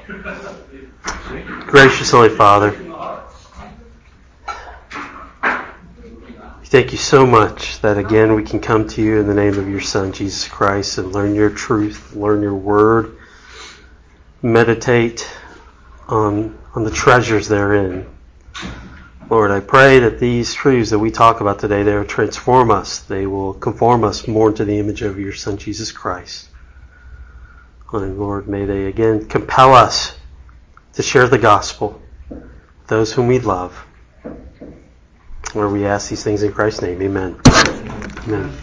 Gracious Holy Father, thank you so much that again we can come to you in the name of your Son, Jesus Christ, and learn your truth, learn your word, meditate on the treasures therein. Lord, I pray that these truths that we talk about today, they will transform us. They will conform us more into the image of your Son, Jesus Christ. And Lord, may they again compel us to share the gospel with those whom we love. Lord, we ask these things in Christ's name. Amen. Amen.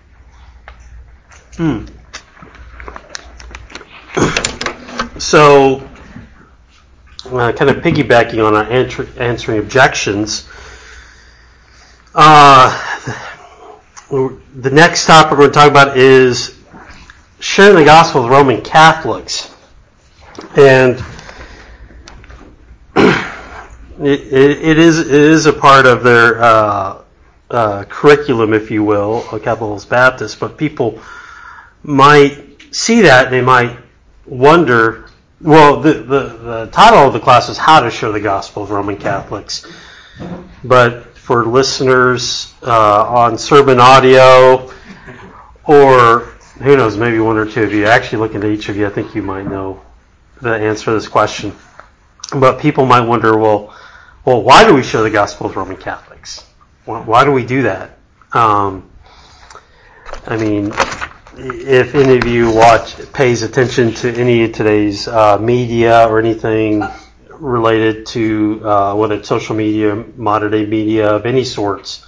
So, kind of piggybacking on our answering objections, the next topic we're going to talk about is sharing the gospel with Roman Catholics. And it is a part of their curriculum, if you will, Capitalist Baptist, but people might see that and they might wonder. Well, the title of the class is How to Share the Gospel with Roman Catholics. But for listeners on sermon audio, or who knows, maybe one or two of you, actually looking at each of you, I think you might know the answer to this question. But people might wonder, well, why do we share the gospel with Roman Catholics? Why do we do that? If any of you pays attention to any of today's media or anything related to whether it's social media, modern day media of any sorts,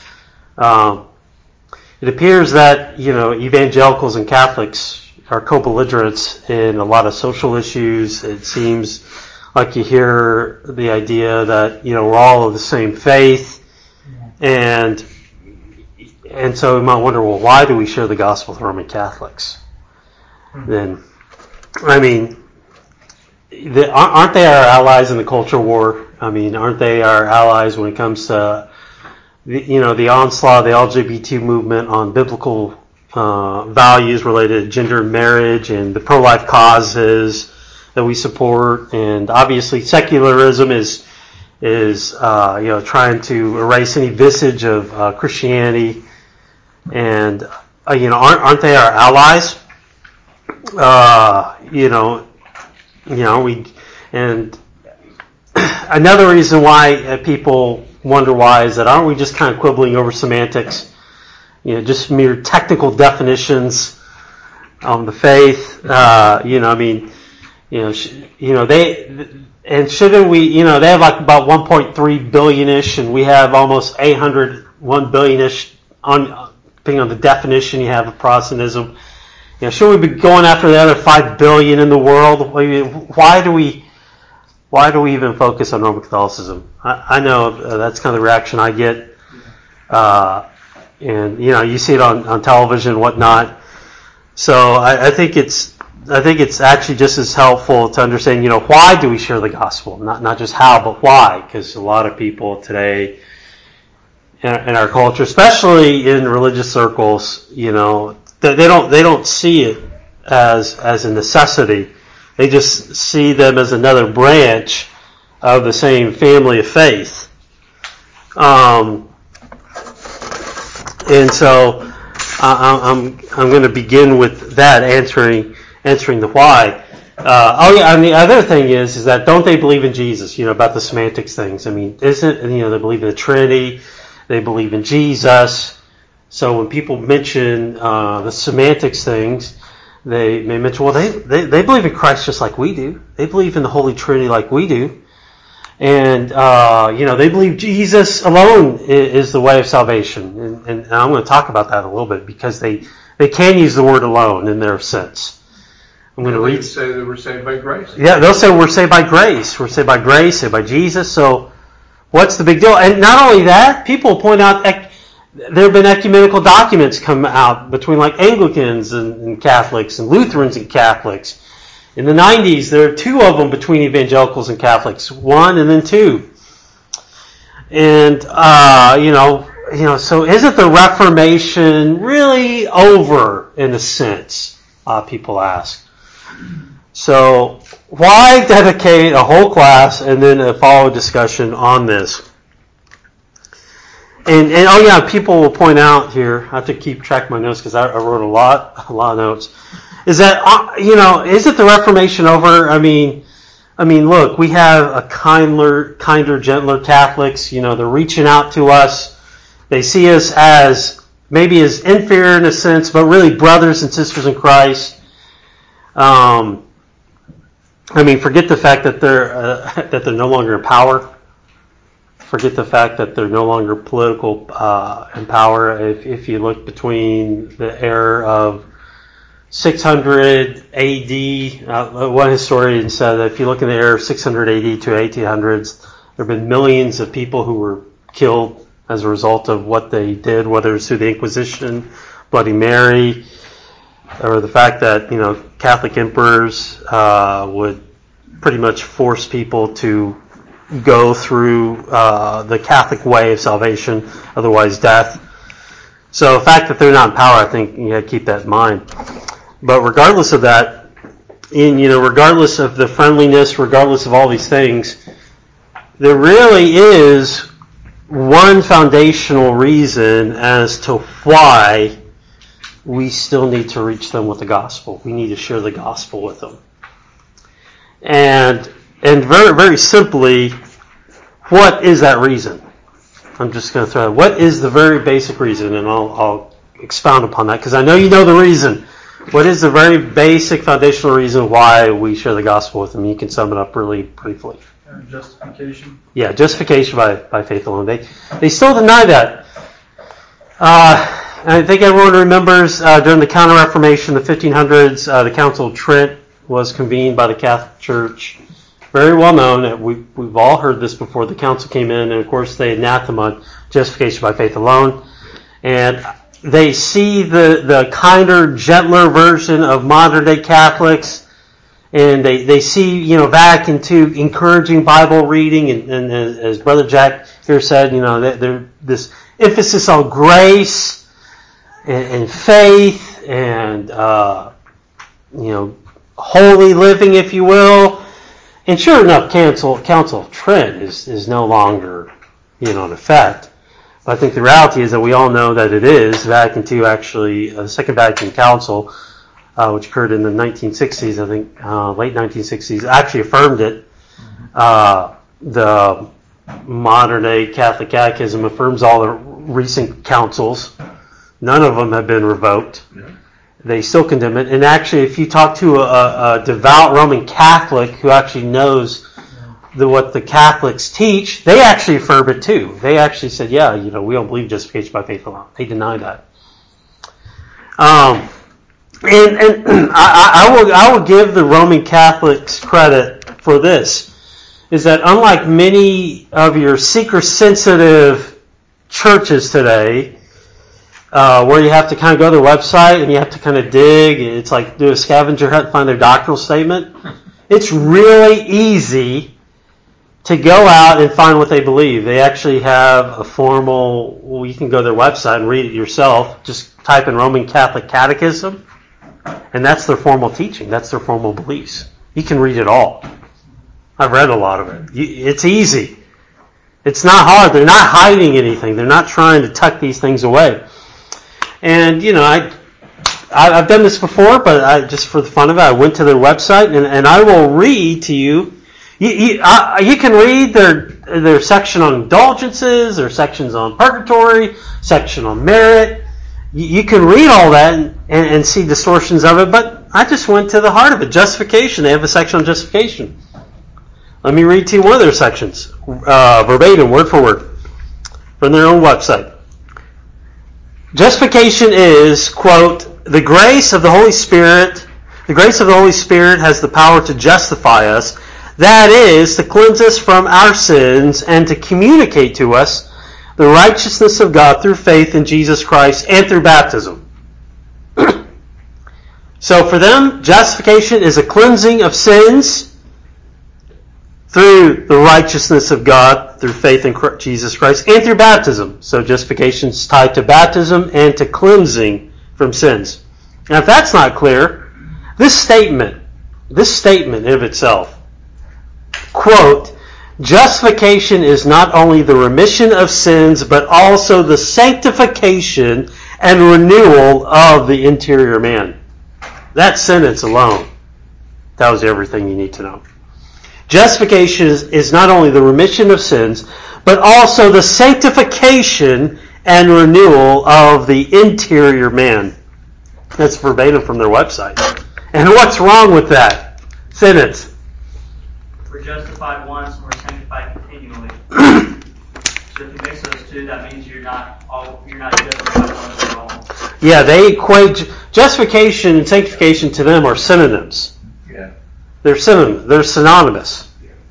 it appears that evangelicals and Catholics are co-belligerents in a lot of social issues. It seems like you hear the idea that we're all of the same faith, and so we might wonder, well, why do we share the gospel with Roman Catholics? Then, aren't they our allies in the culture war? Aren't they our allies when it comes to the onslaught of the LGBT movement on biblical values related to gender and marriage and the pro-life causes that we support? And obviously, secularism is trying to erase any vestige of Christianity. And aren't they our allies? And another reason why people wonder why is that aren't we just kind of quibbling over semantics? Just mere technical definitions on the faith. Shouldn't we? They have like about 1.3 billion-ish, and we have almost 1 billion-ish depending on the definition you have of Protestantism. Should we be going after the other 5 billion in the world? Why do we even focus on Roman Catholicism? I know that's kind of the reaction I get, and you see it on television and whatnot. So I think it's actually just as helpful to understand why do we share the gospel, not just how, but why, because a lot of people today in our culture, especially in religious circles, they don't see it as a necessity. They just see them as another branch of the same family of faith. And so I'm going to begin with that, answering the why. And the other thing is that don't they believe in Jesus? About the semantics things. Isn't they believe in the Trinity? They believe in Jesus. So when people mention the semantics things, they may mention, well, they believe in Christ just like we do. They believe in the Holy Trinity like we do. And, they believe Jesus alone is the way of salvation. And I'm going to talk about that a little bit because they can use the word alone in their sense. I'm going to read. They say that we're saved by grace. Yeah, they'll say we're saved by grace. We're saved by grace, saved by Jesus. So what's the big deal? And not only that, people point out there have been ecumenical documents come out between like Anglicans and Catholics and Lutherans and Catholics. In the 90s, there are 2 of them between evangelicals and Catholics, 1 and then 2. And, so isn't the Reformation really over in a sense? People ask. So why dedicate a whole class and then a follow discussion on this? And oh yeah, people will point out here, I have to keep track of my notes because I wrote a lot of notes, is that, is it the Reformation over? I mean, look, we have a kinder, gentler Catholics, they're reaching out to us. They see us as, maybe as inferior in a sense, but really brothers and sisters in Christ. Forget the fact that they're no longer in power. Forget the fact that they're no longer political in power. If you look between the era of 600 AD, one historian said that if you look in the era of 600 AD to 1800s, there have been millions of people who were killed as a result of what they did, whether it's through the Inquisition, Bloody Mary, or the fact that Catholic emperors would pretty much force people to go through the Catholic way of salvation, otherwise death. So the fact that they're not in power, I think you got to keep that in mind. But regardless of that, regardless of the friendliness, regardless of all these things, there really is one foundational reason as to why we still need to reach them with the gospel. We need to share the gospel with them. And very, very simply, what is that reason? I'm just going to throw it. What is the very basic reason? And I'll expound upon that because I know you know the reason. What is the very basic foundational reason why we share the gospel with them? You can sum it up really briefly. Justification. Yeah, justification by faith alone. They still deny that. I think everyone remembers during the Counter-Reformation, the 1500s, the Council of Trent was convened by the Catholic Church. Very well known. We've all heard this before. The council came in, and of course they anathema justification by faith alone. And they see the kinder, gentler version of modern-day Catholics, and they see, back into encouraging Bible reading, and as Brother Jack here said, this emphasis on grace and faith and holy living, if you will. And sure enough, Council of Trent is no longer, in effect. But I think the reality is that we all know that it is. Vatican II actually, the Second Vatican Council, which occurred in the 1960s, I think, late 1960s, actually affirmed it. The modern-day Catholic Catechism affirms all the recent councils. None of them have been revoked. They still condemn it. And actually, if you talk to a devout Roman Catholic who actually knows what the Catholics teach, they actually affirm it too. They actually said, we don't believe justification by faith alone. They deny that. And I will give the Roman Catholics credit for this, is that unlike many of your seeker-sensitive churches today, where you have to kind of go to their website and you have to kind of dig, it's like do a scavenger hunt, find their doctrinal statement. It's really easy to go out and find what they believe. They actually have a formal, you can go to their website and read it yourself. Just type in Roman Catholic Catechism, and that's their formal teaching. That's their formal beliefs. You can read it all. I've read a lot of it. It's easy. It's not hard. They're not hiding anything. They're not trying to tuck these things away. And, I've done this before, but just for the fun of it, I went to their website, and I will read to you. You can read their section on indulgences, their sections on purgatory, section on merit. You can read all that and see distortions of it, but I just went to the heart of it. Justification. They have a section on justification. Let me read to you one of their sections, verbatim, word for word, from their own website. Justification is, quote, the grace of the Holy Spirit has the power to justify us, that is, to cleanse us from our sins and to communicate to us the righteousness of God through faith in Jesus Christ and through baptism. So for them, justification is a cleansing of sins through the righteousness of God through faith in Jesus Christ and through baptism. So justification is tied to baptism and to cleansing from sins. Now if that's not clear, this statement, this statement of itself, quote, justification is not only the remission of sins, but also the sanctification and renewal of the interior man. That sentence alone tells you everything you need to know. Justification is not only the remission of sins, but also the sanctification and renewal of the interior man. That's verbatim from their website. And what's wrong with that sentence? We're justified once, we're sanctified continually. So if you mix those two, that means you're not justified once at all. Yeah, they equate justification and sanctification to them are synonyms. Yeah. They're synonyms. They're synonymous.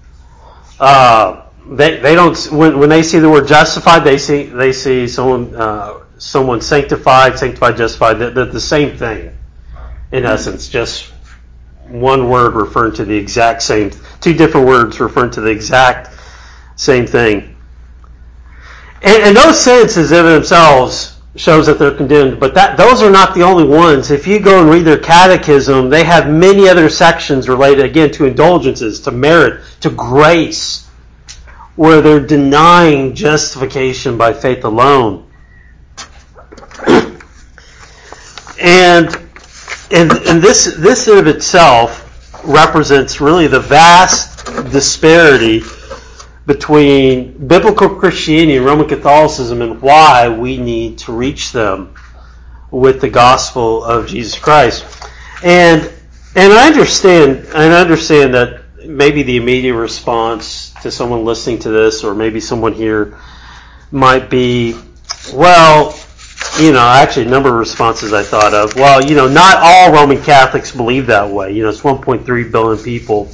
They don't, when they see the word justified, they see someone sanctified, justified. They're the same thing in essence. Just one word referring to the exact same. Two different words referring to the exact same thing. And those sentences in themselves shows that they're condemned. But those are not the only ones. If you go and read their catechism, they have many other sections related again to indulgences, to merit, to grace, where they're denying justification by faith alone. And this in of itself represents really the vast disparity between biblical Christianity and Roman Catholicism, and why we need to reach them with the gospel of Jesus Christ. And I understand that maybe the immediate response to someone listening to this, or maybe someone here, might be, well, actually a number of responses I thought of. Well, not all Roman Catholics believe that way. It's 1.3 billion people.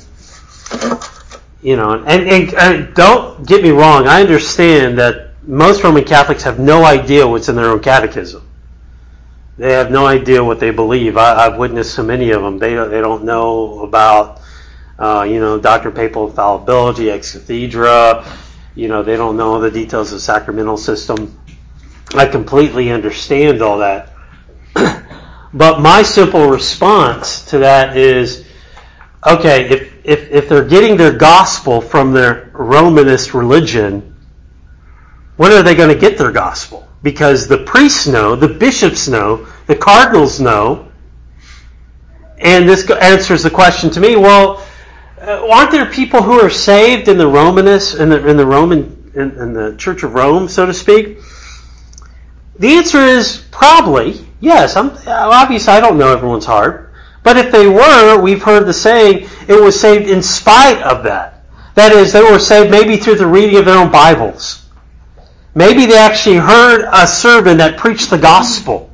And don't get me wrong, I understand that most Roman Catholics have no idea what's in their own catechism. They have no idea what they believe. I've witnessed so many of them. They don't know about, Doctrine of Papal Infallibility, ex cathedra. They don't know the details of the sacramental system. I completely understand all that. But my simple response to that is, okay, if they're getting their gospel from their Romanist religion, when are they going to get their gospel? Because the priests know, the bishops know, the cardinals know, and this answers the question to me, well, aren't there people who are saved in the Romanists, in the Church of Rome, so to speak? The answer is probably yes. Obviously, I don't know everyone's heart, but if they were, we've heard the saying, it was saved in spite of that. That is, they were saved maybe through the reading of their own Bibles. Maybe they actually heard a sermon that preached the gospel.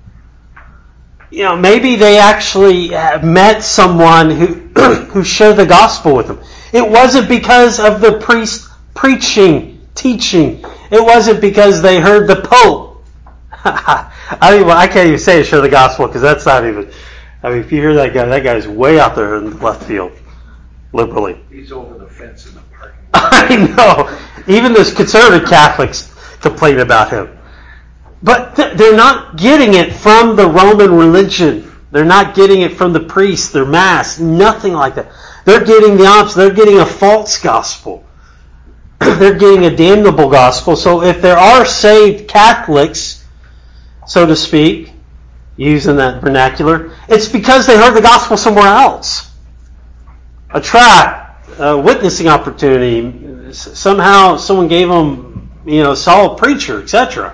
Maybe they actually met someone who shared the gospel with them. It wasn't because of the priest preaching, teaching. It wasn't because they heard the Pope. I can't even say share the gospel, because that's not even. If you hear that guy's way out there in left field, liberally. He's over the fence in the parking lot. I know. Even those conservative Catholics complain about him. But they're not getting it from the Roman religion. They're not getting it from the priests, their mass, nothing like that. They're getting the opposite. They're getting a false gospel. They're getting a damnable gospel. So if there are saved Catholics, so to speak, using that vernacular, it's because they heard the gospel somewhere else. A tract, a witnessing opportunity, somehow someone gave them, a solid preacher, etc.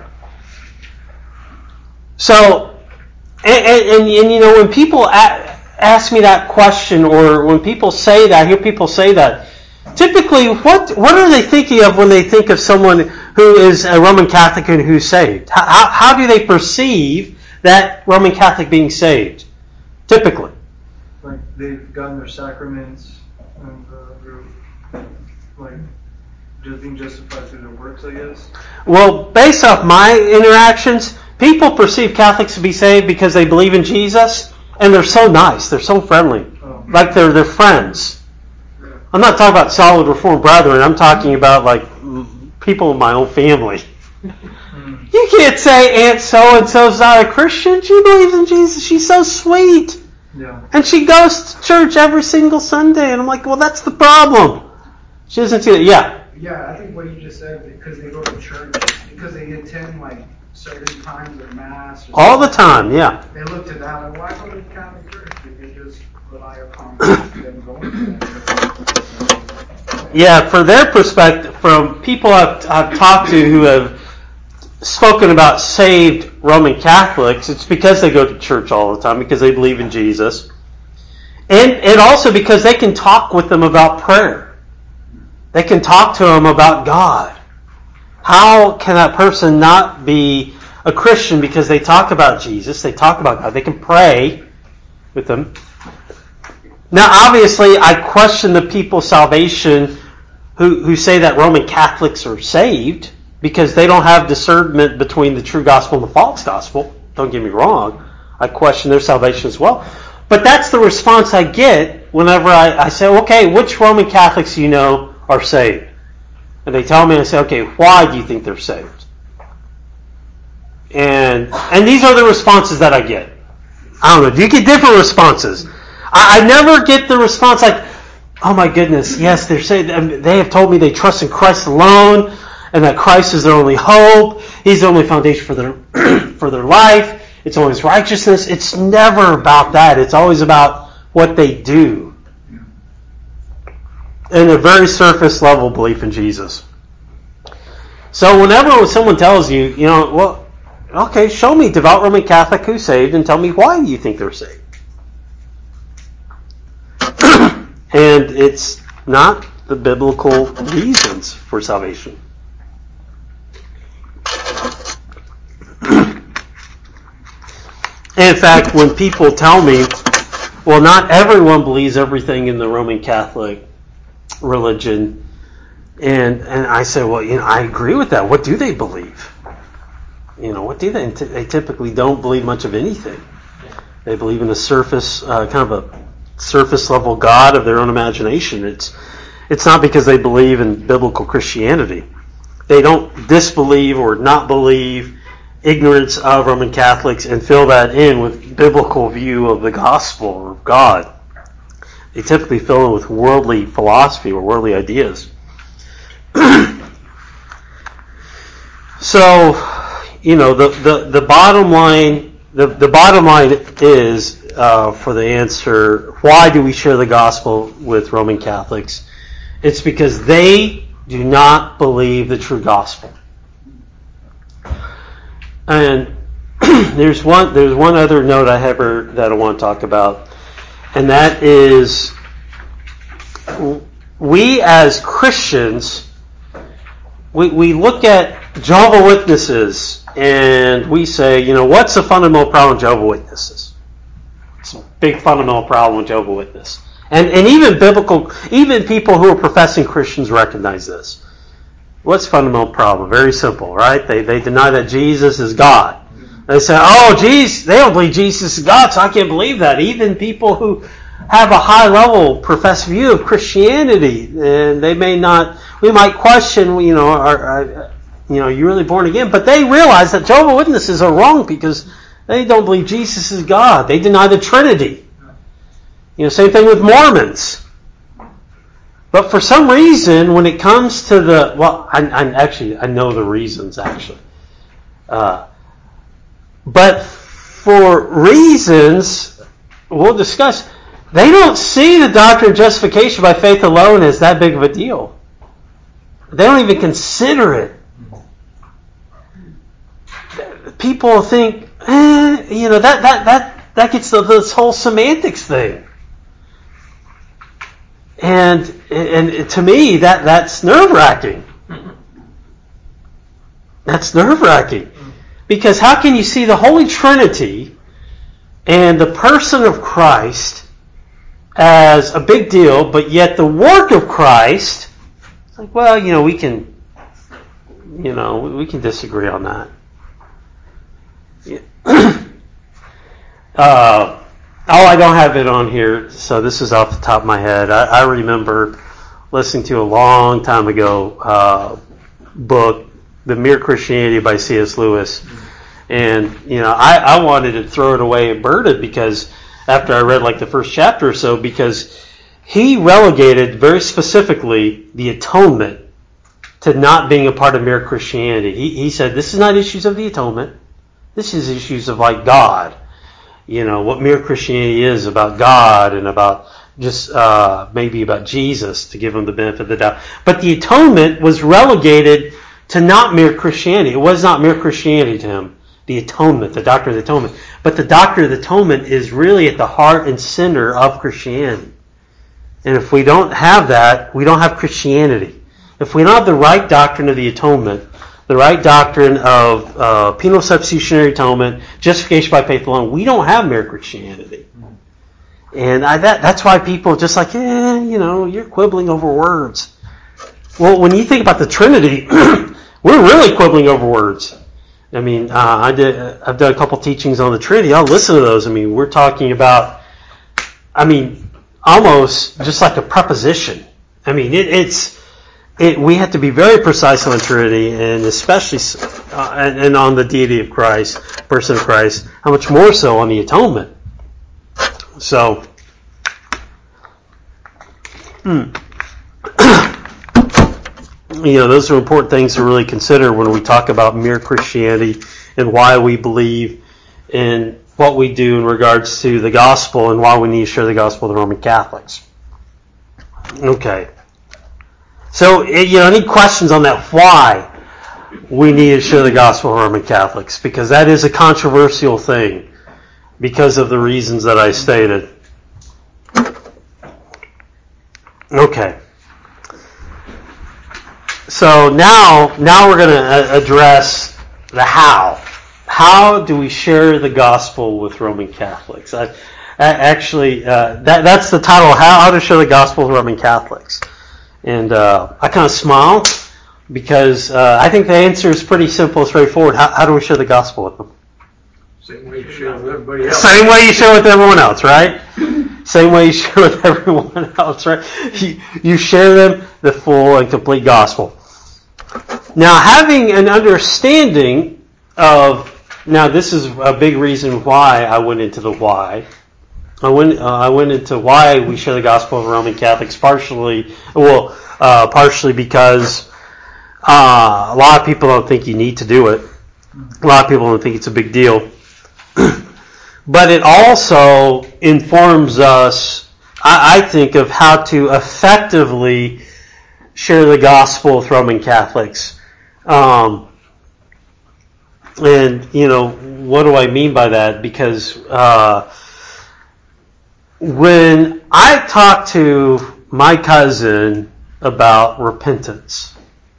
So, and when people ask me that question, or when people say that, I hear people say that, typically, what are they thinking of when they think of someone who is a Roman Catholic and who's saved? How do they perceive that Roman Catholic being saved? Typically. Like they've gotten their sacraments and they're just being justified through their works, I guess? Well, based off my interactions, people perceive Catholics to be saved because they believe in Jesus, and they're so nice, they're so friendly. Like they're friends. I'm not talking about solid Reformed brethren. I'm talking about people in my own family. You can't say Aunt so-and-so's not a Christian. She believes in Jesus. She's so sweet. Yeah. And she goes to church every single Sunday. And I'm like, well, that's the problem. She doesn't see it. Yeah. Yeah, I think what you just said, because they go to church, because they attend like certain times of mass. All the time, yeah. They look to that, and why go to the Catholic Church? They just rely upon them going to that church. Yeah, for their perspective, from people I've talked to who have spoken about saved Roman Catholics, it's because they go to church all the time, because they believe in Jesus. And also because they can talk with them about prayer. They can talk to them about God. How can that person not be a Christian because they talk about Jesus, they talk about God, they can pray with them. Now, obviously, I question the people's salvation who say that Roman Catholics are saved because they don't have discernment between the true gospel and the false gospel. Don't get me wrong. I question their salvation as well. But that's the response I get whenever I say, okay, which Roman Catholics do you know are saved? And they tell me, I say, okay, why do you think they're saved? And these are the responses that I get. I don't know. Do you get different responses? I never get the response like, oh my goodness, yes, they're saved. They have told me they trust in Christ alone and that Christ is their only hope. He's the only foundation for their for their life. It's always righteousness. It's never about that. It's always about what they do. And a very surface level belief in Jesus. So whenever someone tells you, well, okay, show me devout Roman Catholic who's saved and tell me why you think they're saved. And it's not the biblical reasons for salvation. In fact, when people tell me, well, not everyone believes everything in the Roman Catholic religion, and I say, well, I agree with that. What do they believe? What do they? They typically don't believe much of anything. They believe in a surface, kind of a surface level God of their own imagination. It's not because they believe in biblical Christianity. They don't disbelieve or not believe ignorance of Roman Catholics and fill that in with biblical view of the gospel of God. They typically fill in with worldly philosophy or worldly ideas. So, the bottom line, the bottom line is for the answer, why do we share the gospel with Roman Catholics? It's because they do not believe the true gospel. And there's one other note I have that I want to talk about, and that is we as Christians, we look at Jehovah's Witnesses and we say, what's the fundamental problem with Jehovah's Witnesses? It's a big fundamental problem with Jehovah's Witnesses. And even people who are professing Christians recognize this. What's the fundamental problem? Very simple, right? They deny that Jesus is God. They say, they don't believe Jesus is God, so I can't believe that. Even people who have a high level professed view of Christianity, and we might question, are you really born again? But they realize that Jehovah's Witnesses are wrong because they don't believe Jesus is God. They deny the Trinity. Same thing with Mormons. But for some reason, when it comes to I know the reasons actually. But for reasons we'll discuss, they don't see the doctrine of justification by faith alone as that big of a deal. They don't even consider it. People think, that gets to this whole semantics thing. And to me, that's nerve-wracking. That's nerve-wracking. Because how can you see the Holy Trinity and the person of Christ as a big deal, but yet the work of Christ, it's like, well, we can disagree on that. I don't have it on here, so this is off the top of my head. I remember listening to a long time ago book, The Mere Christianity by C.S. Lewis. And, I wanted to throw it away and burn it because after I read like the first chapter or so, because he relegated very specifically the atonement to not being a part of mere Christianity. He said this is not issues of the atonement. This is issues of like God. What mere Christianity is about God and about just maybe about Jesus, to give him the benefit of the doubt. But the atonement was relegated to not mere Christianity. It was not mere Christianity to him. The atonement, the doctrine of the atonement. But the doctrine of the atonement is really at the heart and center of Christianity. And if we don't have that, we don't have Christianity. If we don't have the right doctrine of the atonement, the right doctrine of penal substitutionary atonement, justification by faith alone, we don't have mere Christianity. And that's why people just like, you're quibbling over words. Well, when you think about the Trinity, we're really quibbling over words. I mean, I've done a couple teachings on the Trinity. I'll listen to those. I mean, we're talking about, almost just like a preposition. I mean, we have to be very precise on the Trinity, and especially and on the deity of Christ, person of Christ. How much more so on the atonement? So, those are important things to really consider when we talk about mere Christianity and why we believe in what we do in regards to the gospel and why we need to share the gospel with the Roman Catholics. Okay. So, any questions on that? Why we need to share the gospel with Roman Catholics? Because that is a controversial thing because of the reasons that I stated. Okay. So now we're going to address the how. How do we share the gospel with Roman Catholics? That's the title, How to Share the Gospel with Roman Catholics. And I kind of smile because I think the answer is pretty simple and straightforward. How do we share the gospel with them? Same way you share with everybody else. Same way you share with everyone else, right? Same way you share with everyone else, right? You share them the full and complete gospel. Now, having an understanding of, now this is a big reason why I went into the why. I went into why we share the gospel with Roman Catholics partially because a lot of people don't think you need to do it. A lot of people don't think it's a big deal. But it also informs us, I think, of how to effectively share the gospel with Roman Catholics. And, what do I mean by that? Because when I talk to my cousin about repentance,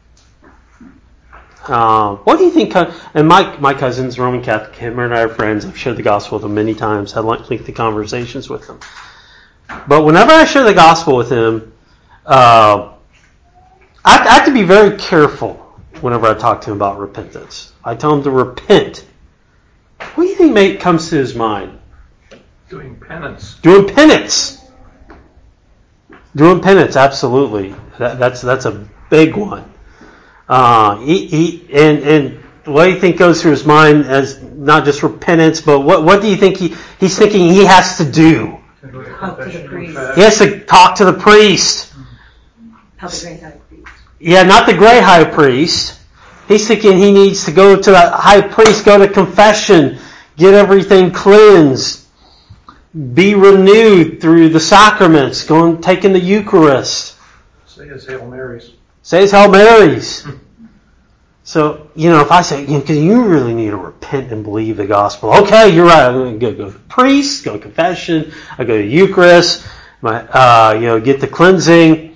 what do you think? And my cousin's Roman Catholic. Him and I are friends. I've shared the gospel with him many times. Had lengthy conversations with him. But whenever I share the gospel with him, I have to be very careful whenever I talk to him about repentance. I tell him to repent. What do you think comes to his mind? Doing penance. Doing penance. Doing penance, absolutely. That's a big one. And what do you think goes through his mind as not just repentance, but what do you think he's thinking he has to do? Talk to the priest. He has to talk to the priest. Not the great high priest. Yeah, not the great high priest. He's thinking he needs to go to the high priest, go to confession, get everything cleansed, be renewed through the sacraments, go and take in the Eucharist. Say his Hail Marys. Say his Hail Marys. So, if I say, because you really need to repent and believe the gospel. Okay, you're right. I'm going to go to the priest, go to confession, I go to the Eucharist, get the cleansing.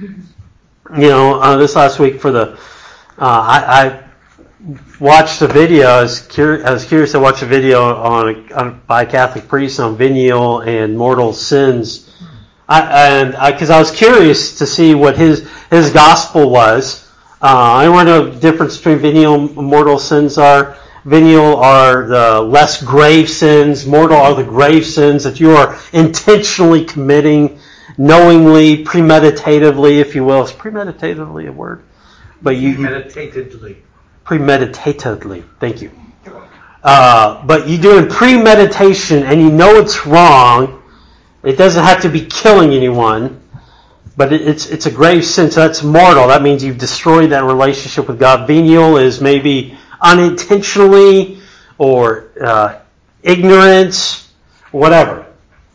This last week for the, I watched a video. I was curious to watch a video by a Catholic priest on venial and mortal sins. Because I was curious to see what his gospel was. I don't know what the difference between venial and mortal sins are. Venial are the less grave sins. Mortal are the grave sins that you are intentionally committing, knowingly, premeditatively, if you will. Is premeditatively a word? But Premeditatedly. Premeditatedly. Thank you. but you do it in premeditation and you know it's wrong. It doesn't have to be killing anyone, but it's a grave sin, so that's mortal. That means you've destroyed that relationship with God. Venial is maybe unintentionally or ignorance, whatever.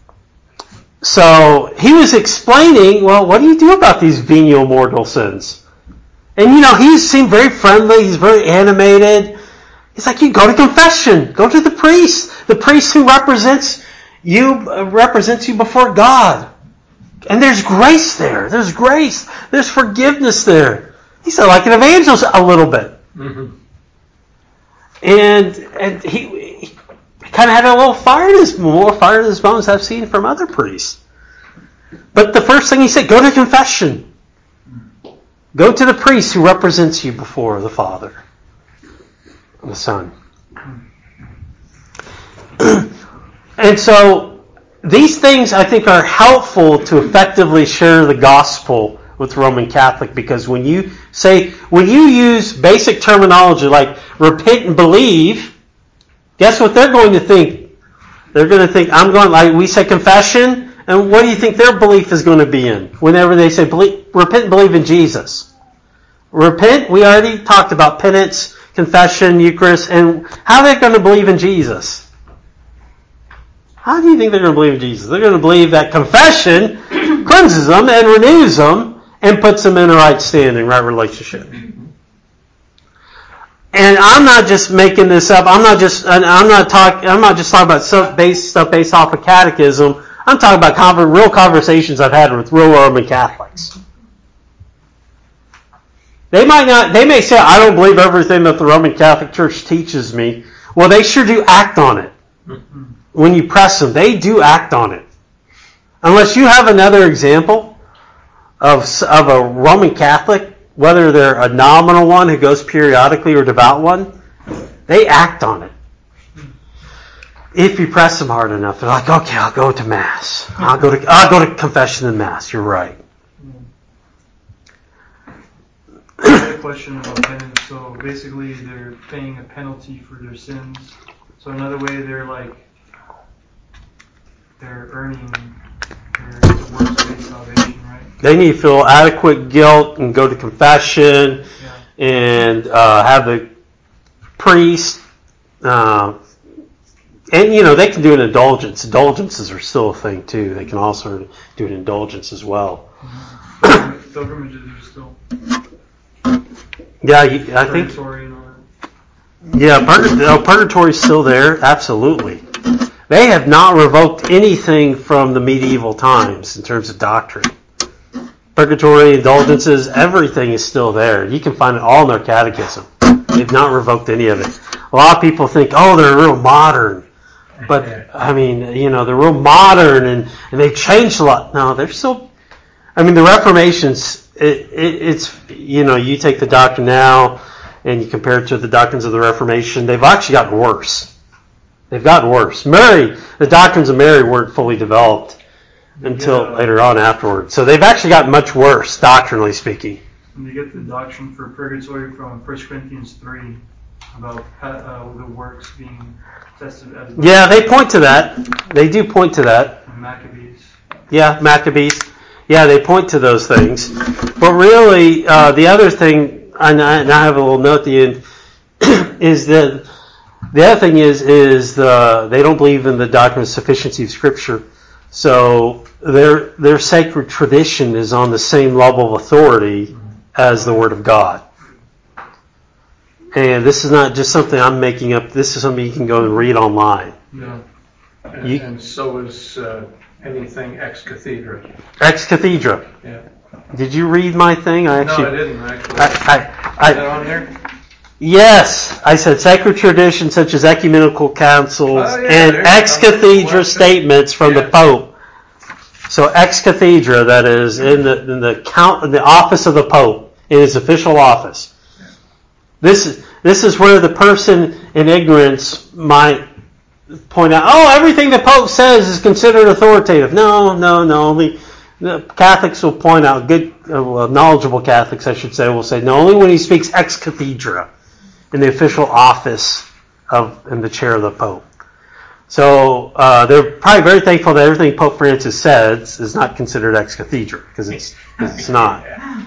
So he was explaining, well, what do you do about these venial mortal sins? And he seemed very friendly, he's very animated. He's like, you go to confession, go to the priest who represents you before God. And there's grace there. There's grace. There's forgiveness there. He said, like an evangelist a little bit. Mm-hmm. And he kind of had a little fire in his bones I've seen from other priests. But the first thing he said, go to confession. Go to the priest who represents you before the Father and the Son. And so these things, I think, are helpful to effectively share the gospel with Roman Catholic, because when you use basic terminology like repent and believe, guess what they're going to think? They're going to think, like we say confession, and what do you think their belief is going to be in? Whenever they say repent and believe in Jesus. Repent, we already talked about penance, confession, Eucharist, and how they're going to believe in Jesus. How do you think they're going to believe in Jesus? They're going to believe that confession cleanses them and renews them and puts them in a right standing, right relationship. And I'm not just making this up. I'm not just talking about stuff based off of catechism. I'm talking about real conversations I've had with real Roman Catholics. They may say, I don't believe everything that the Roman Catholic Church teaches me. Well, they sure do act on it. When you press them, they do act on it. Unless you have another example of a Roman Catholic, whether they're a nominal one who goes periodically or devout one, they act on it. If you press them hard enough, they're like, okay, I'll go to Mass. I'll go to confession and Mass. You're right. I had a question about penance. So basically, they're paying a penalty for their sins. So another way, they're earning their works-based salvation, right? They need to feel adequate guilt and go to confession and have the priest. And, they can do an indulgence. Indulgences are still a thing, too. They can also do an indulgence as well. Pilgrimages are still... Yeah, I think... Purgatory and all that. Yeah, purgatory is still there. Absolutely. They have not revoked anything from the medieval times in terms of doctrine. Purgatory, indulgences, everything is still there. You can find it all in their catechism. They've not revoked any of it. A lot of people think, they're real modern. But, they're real modern and they've changed a lot. No, they're still... the Reformation's, it's you take the doctrine now and you compare it to the doctrines of the Reformation, they've actually gotten worse. They've gotten worse. The doctrines of Mary weren't fully developed until later on afterwards. So they've actually gotten much worse, doctrinally speaking. And you get the doctrine for purgatory from 1 Corinthians 3 about the works being tested as... Yeah, they point to that. They do point to that. And Maccabees. Yeah, Maccabees. Yeah, they point to those things. But really, the other thing, and I have a little note at the end, is that the other thing is they don't believe in the doctrine of sufficiency of Scripture. So their sacred tradition is on the same level of authority as the Word of God. And this is not just something I'm making up. This is something you can go and read online. Yeah. And so is anything ex cathedra. Ex cathedra. Yeah. Did you read my thing? No, I didn't actually. Is that on there? Yes, I said sacred tradition such as ecumenical councils and ex cathedra statements from the Pope. So ex cathedra, that is in the office of the Pope, in his official office. This is where the person in ignorance might point out, everything the Pope says is considered authoritative. No. Only the Catholics will point out, knowledgeable Catholics, I should say, will say, no, only when he speaks ex cathedra, in the official office in the chair of the Pope. So they're probably very thankful that everything Pope Francis says is not considered ex cathedra, because it's not.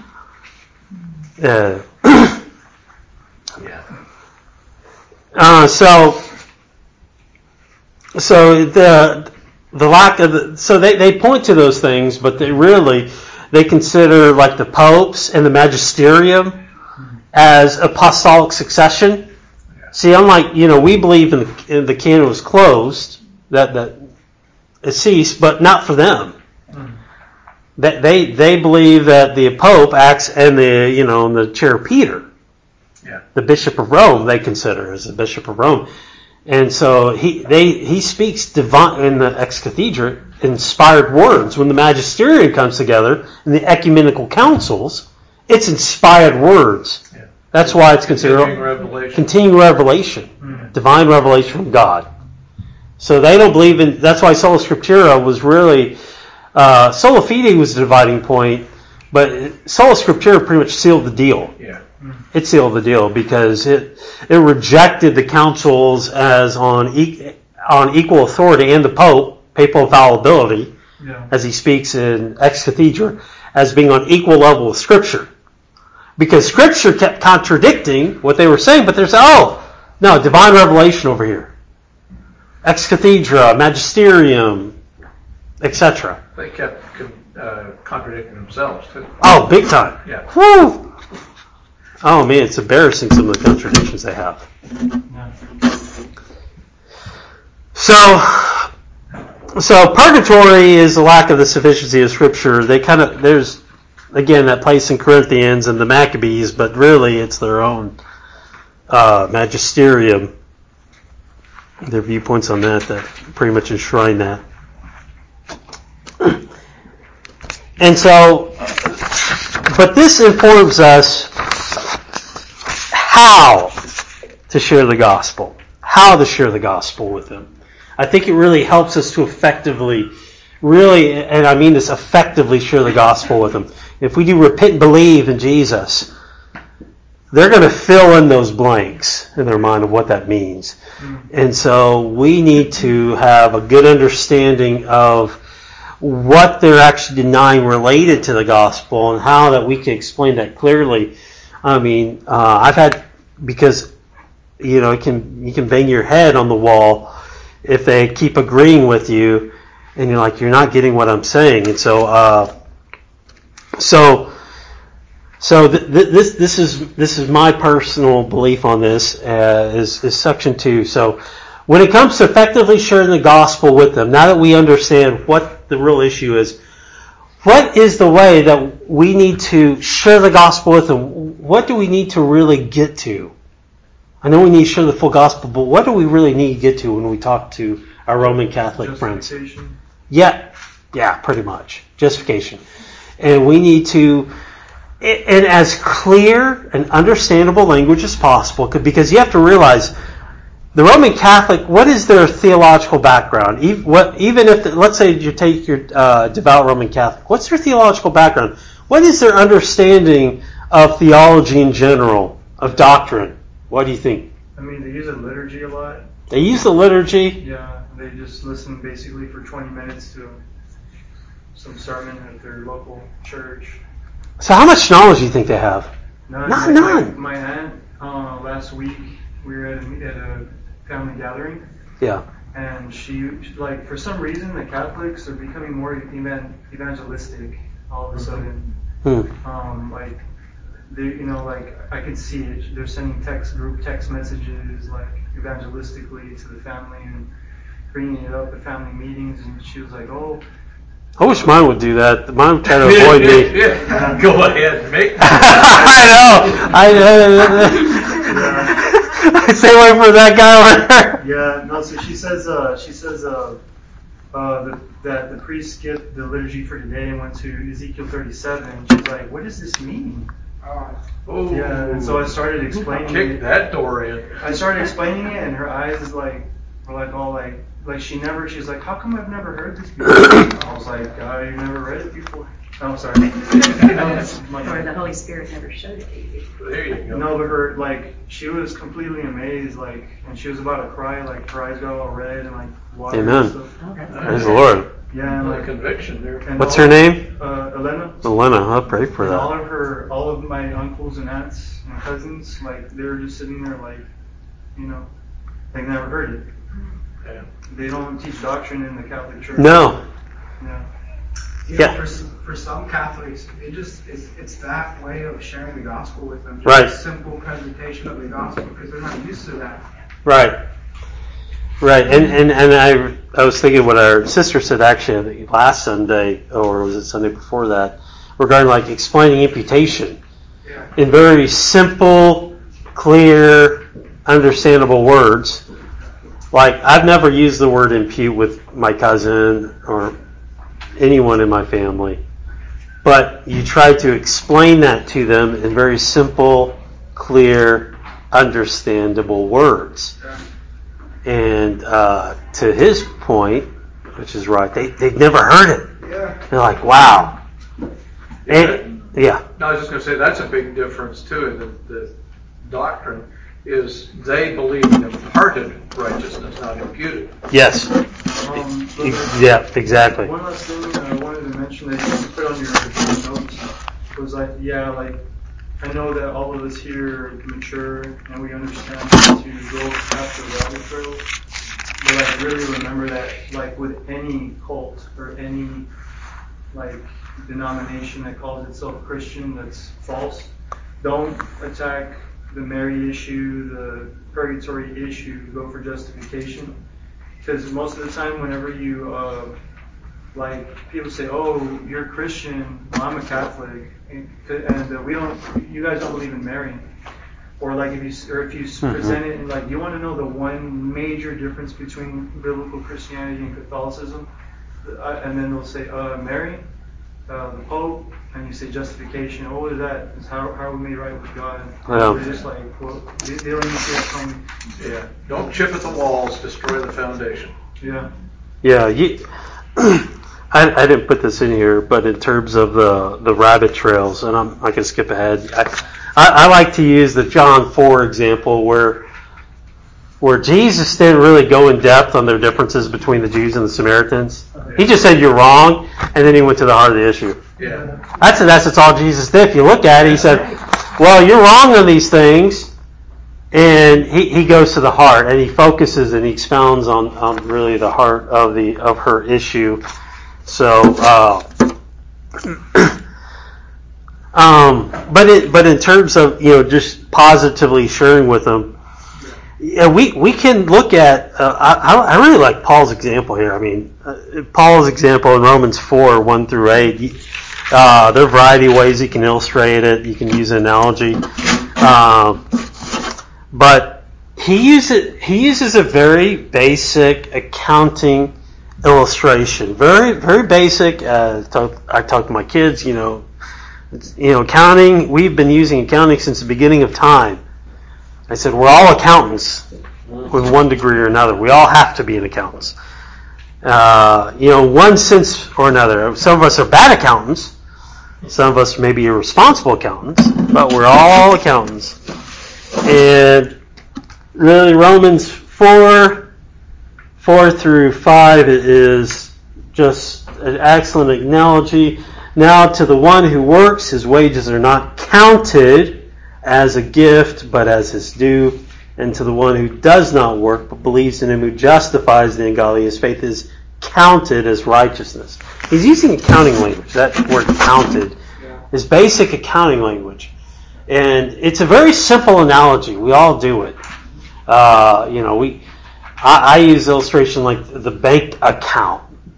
So the lack of so they point to those things, but they consider like the popes and the magisterium as apostolic succession. See, unlike we believe in the canon was closed, that it ceased, but not for them. They believe that the Pope acts in the chair of Peter, the Bishop of Rome. They consider as the Bishop of Rome, and so he speaks divine in the ex cathedra inspired words. When the magisterium comes together in the ecumenical councils, it's inspired words. Yeah. That's why it's considered continuing revelation, divine revelation from God. So they don't believe in. That's why Sola Scriptura was really. Sola Fide was the dividing point, but Sola Scriptura pretty much sealed the deal. Yeah. It sealed the deal because it rejected the councils as on equal authority and the Pope, papal infallibility, as he speaks in Ex Cathedra, as being on equal level with Scripture. Because Scripture kept contradicting what they were saying, but they're saying, no, divine revelation over here. Ex Cathedra, magisterium, etc. They kept contradicting themselves, too. Oh, big time. Yeah. Woo! Oh, man, it's embarrassing some of the contradictions they have. So purgatory is the lack of the sufficiency of Scripture. There's, again, that place in Corinthians and the Maccabees, but really it's their own magisterium, their viewpoints on that pretty much enshrine that. And so, but this informs us how to share the gospel. How to share the gospel with them. I think it really helps us to effectively, and I mean this, effectively share the gospel with them. If we do repent and believe in Jesus, they're going to fill in those blanks in their mind of what that means. And so we need to have a good understanding of what they're actually denying related to the gospel and how that we can explain that clearly. I mean, I've had, because you can bang your head on the wall if they keep agreeing with you, and you're like, you're not getting what I'm saying. And this is my personal belief on this is section 2. So when it comes to effectively sharing the gospel with them, now that we understand what the real issue is, what is the way that we need to share the gospel with them? What do we need to really get to? I know we need to share the full gospel, but what do we really need to get to when we talk to our Roman Catholic friends? Yeah, pretty much. Justification. And we need to, in as clear and understandable language as possible, because you have to realize, the Roman Catholic, what is their theological background? Even if, let's say you take your devout Roman Catholic, what's their theological background? What is their understanding of theology in general, of doctrine? What do you think? I mean, they use a liturgy a lot. They use the liturgy? Yeah, they just listen basically for 20 minutes to some sermon at their local church. So how much knowledge do you think they have? None. My aunt, last week, we were at a family gathering. Yeah. And she, like, for some reason, the Catholics are becoming more evangelistic all of a sudden. Like, they, like, I could see it. They're sending group text messages, like, evangelistically to the family and bringing it up at family meetings. And she was like, I wish mine would do that. Mine would try to avoid me. Yeah. Go ahead, make I stay away from that guy over there. Yeah, no, so she says that the priest skipped the liturgy for today and went to Ezekiel 37. And she's like, what does this mean? Yeah, and so I started explaining Kick that door in. I started explaining it, and her eyes were all like she's like, how come I've never heard this before? I was like, you've never read it before? Oh, sorry. Or the Holy Spirit never showed it to you. There you go. No, but she was completely amazed, and she was about to cry, her eyes got all red and water. Amen. And stuff. Oh, that's Praise the Lord. Yeah, and conviction there. And What's her name? Elena. Elena. I'll pray for And that. all of my uncles and aunts and cousins, they were just sitting there, they never heard it. Yeah. They don't teach doctrine in the Catholic Church. No. Yeah. Yeah. For some Catholics, it's that way of sharing the gospel with them. Just Right. a simple presentation of the gospel because they're not used to that. Right. Right. And I was thinking what our sister said actually last Sunday, or was it Sunday before that, regarding explaining imputation in very simple, clear, understandable words. I've never used the word impute with my cousin or anyone in my family, but you try to explain that to them in very simple, clear, understandable words. And to his point, which is right, they've never heard it. Yeah. They're like, wow. And, yeah. No, I was just going to say that's a big difference too in the doctrine is they believe in imparted righteousness, not imputed. Yes. Yeah, exactly. One last thing I wanted to mention that you put on your notes was I know that all of us here are mature and we understand how to go after rabbit trails, but really remember that with any cult or any denomination that calls itself Christian that's false, don't attack the Mary issue, the purgatory issue, go for justification. Because most of the time whenever you people say, "Oh, you're a Christian, well, I'm a Catholic," and you guys don't believe in Mary, or if you present it and you want to know the one major difference between biblical Christianity and Catholicism, and then they'll say, Mary, the Pope, and you say justification. Oh, what is that? It's how are we made right with God? Yeah. They're just they don't even see it coming. Yeah. Don't chip at the walls, destroy the foundation. Yeah. Yeah. I didn't put this in here, but in terms of the rabbit trails, and I can skip ahead. I like to use the John 4 example where Jesus didn't really go in depth on their differences between the Jews and the Samaritans. He just said you're wrong, and then he went to the heart of the issue. Yeah. That's all Jesus did. If you look at it, he said, well, you're wrong on these things. And he goes to the heart, and he focuses and he expounds on really the heart of her issue. So, but in terms of just positively sharing with them, we can look at. I really like Paul's example here. I mean, Paul's example in Romans 4:1-8. There are a variety of ways you can illustrate it. You can use an analogy. But he uses a very basic accounting illustration. Very, very basic. I talk to my kids, accounting. We've been using accounting since the beginning of time. I said, we're all accountants in one degree or another. We all have to be an accountants. One sense or another. Some of us are bad accountants. Some of us may be irresponsible accountants, but we're all accountants. And really, Romans 4:4-5 is just an excellent analogy. Now, to the one who works, his wages are not counted as a gift, but as his due. And to the one who does not work, but believes in him who justifies the ungodly, his faith is counted as righteousness. He's using accounting language. That word counted is basic accounting language. And it's a very simple analogy. We all do it. I use illustration like the bank account.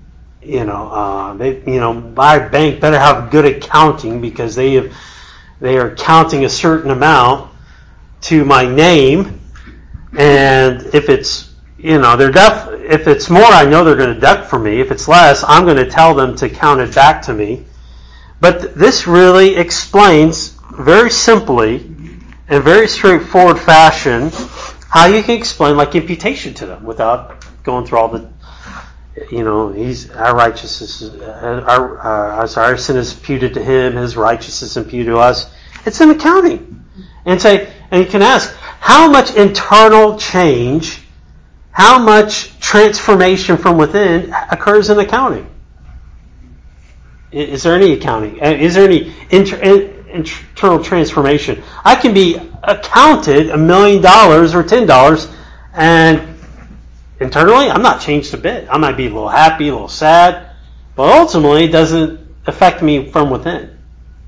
My bank better have good accounting because they are counting a certain amount to my name, and if it's if it's more, I know they're going to deduct from me. If it's less, I'm going to tell them to count it back to me. But this really explains very simply in very straightforward fashion how you can explain imputation to them without going through all the our righteousness, our sin is imputed to him, his righteousness imputed to us. It's an accounting. And you can ask, how much internal change, how much transformation from within occurs in accounting? Is there any accounting? Is there any internal transformation? I can be accounted $1 million or $10, and internally, I'm not changed a bit. I might be a little happy, a little sad, but ultimately, it doesn't affect me from within.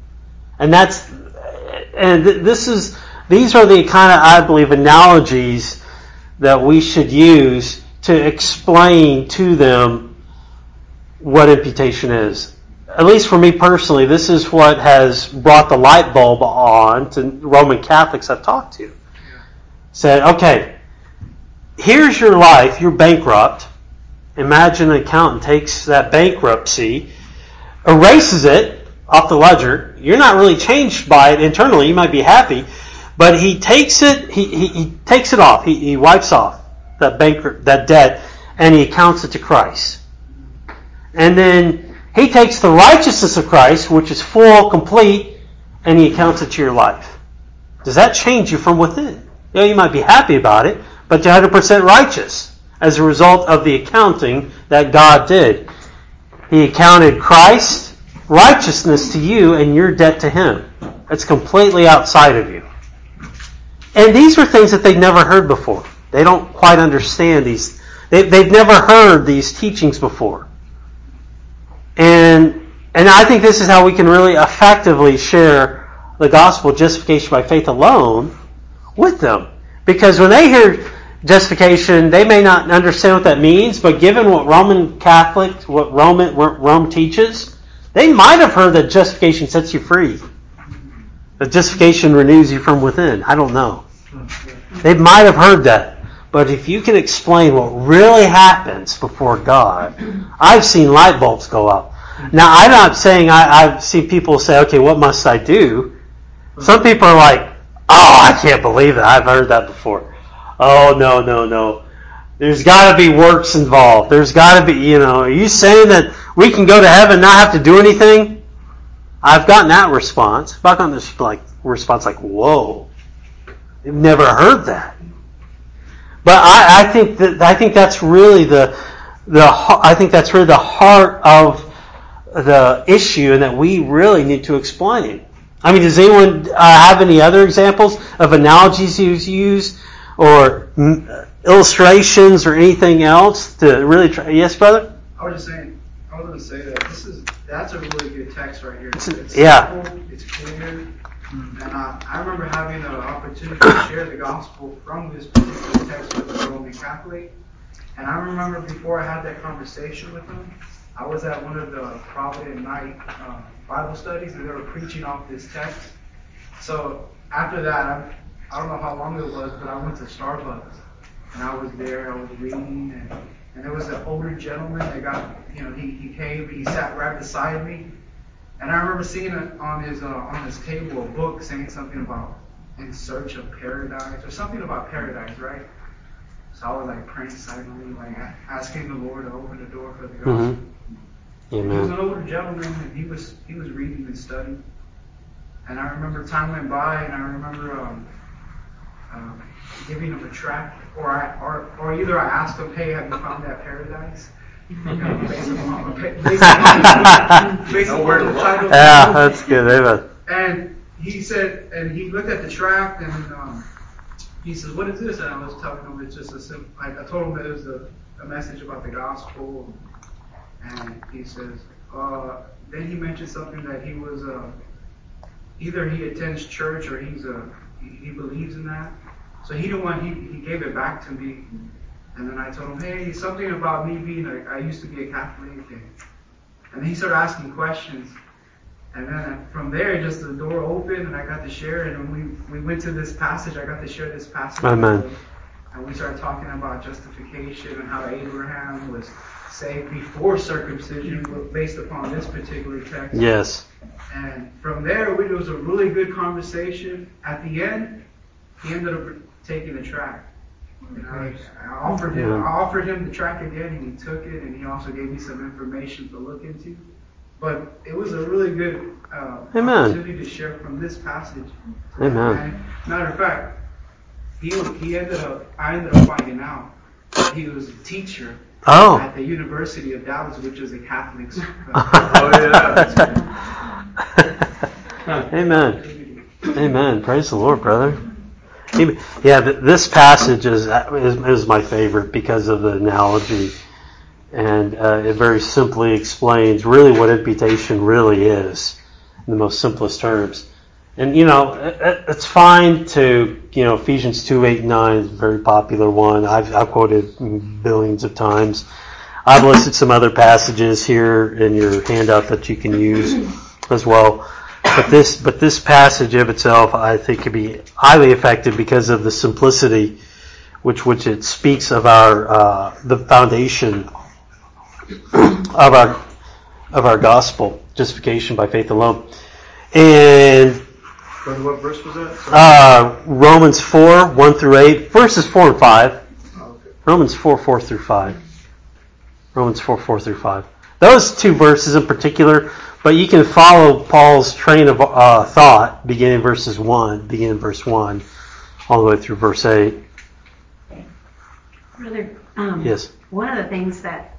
These are the kind of, I believe, analogies that we should use to explain to them what imputation is. At least for me personally, this is what has brought the light bulb on to Roman Catholics I've talked to. Said, okay, here's your life, you're bankrupt. Imagine an accountant takes that bankruptcy, erases it off the ledger. You're not really changed by it internally, you might be happy, but he takes it, he takes it off, he wipes off that debt, and he accounts it to Christ. And then he takes the righteousness of Christ, which is full, complete, and he accounts it to your life. Does that change you from within? You might be happy about it, but you're 100% righteous as a result of the accounting that God did. He accounted Christ's righteousness to you and your debt to him. It's completely outside of you. And these are things that they've never heard before. They don't quite understand these. They've never heard these teachings before. And I think this is how we can really effectively share the gospel, justification by faith alone, with them. Because when they hear justification, they may not understand what that means, but given what Roman Catholics, what Rome teaches, they might have heard that justification sets you free. That justification renews you from within. I don't know. They might have heard that. But if you can explain what really happens before God, I've seen light bulbs go up. Now, I'm not saying I've seen people say, okay, what must I do? Some people are like, oh, I can't believe it. I've heard that before. Oh, no. There's got to be works involved. There's got to be, are you saying that we can go to heaven and not have to do anything? I've gotten that response. I've gotten this response like, whoa. I've never heard that. But I think that's really the heart of the issue, and that we really need to explain. I mean, does anyone have any other examples of analogies you use, or illustrations, or anything else to really try? Yes, brother? I was going to say that that's a really good text right here. It's simple, it's clear. And I remember having an opportunity to share the gospel from this particular text with a Roman Catholic. And I remember before I had that conversation with them, I was at one of the Provident Night Bible studies, and they were preaching off this text. So after that, I don't know how long it was, but I went to Starbucks. And I was there, I was reading, and there was an older gentleman that got, he came, he sat right beside me. And I remember seeing on his table a book saying something about In Search of Paradise, or something about paradise, right? So I was praying silently, asking the Lord to open the door for the gospel. Mm-hmm. Amen. He was an older gentleman, and he was reading and studying. And I remember time went by, and I remember giving him a tract, or either I asked him, "Hey, have you found that paradise?" Based upon the title. Yeah, that's good. Amen. And he said, and he looked at the tract, and he says, "What is this?" And I was telling him it's just a simple. I told him that it was a message about the gospel, and he says, then he mentioned something that he was either he attends church or he believes in that. So he gave it back to me. And then I told him, hey, something about me being I used to be a Catholic. And then he started asking questions. And then from there, just the door opened, and I got to share. And when we went to this passage, I got to share this passage. Amen. And we started talking about justification and how Abraham was saved before circumcision based upon this particular text. Yes. And from there, it was a really good conversation. At the end, he ended up taking the tract. I offered him the track again, and he took it, and he also gave me some information to look into. But it was a really good opportunity to share from this passage. Amen. Matter of fact, I ended up finding out that he was a teacher at the University of Dallas, which is a Catholic school. Amen. Amen. Praise the Lord, brother. Yeah, this passage is my favorite because of the analogy, and it very simply explains really what imputation really is in the most simplest terms. And it's fine to Ephesians 2:8-9 is a very popular one. I've quoted billions of times. I've listed some other passages here in your handout that you can use as well. But this passage of itself, I think, could be highly effective because of the simplicity which it speaks of our the foundation of our gospel, justification by faith alone. And what verse was that? Romans 4:1-8, verses 4 and 5. Romans 4:4-5. Romans 4:4-5. Those two verses in particular. But you can follow Paul's train of thought, beginning in verse 1, all the way through verse 8. Brother, yes. One of the things that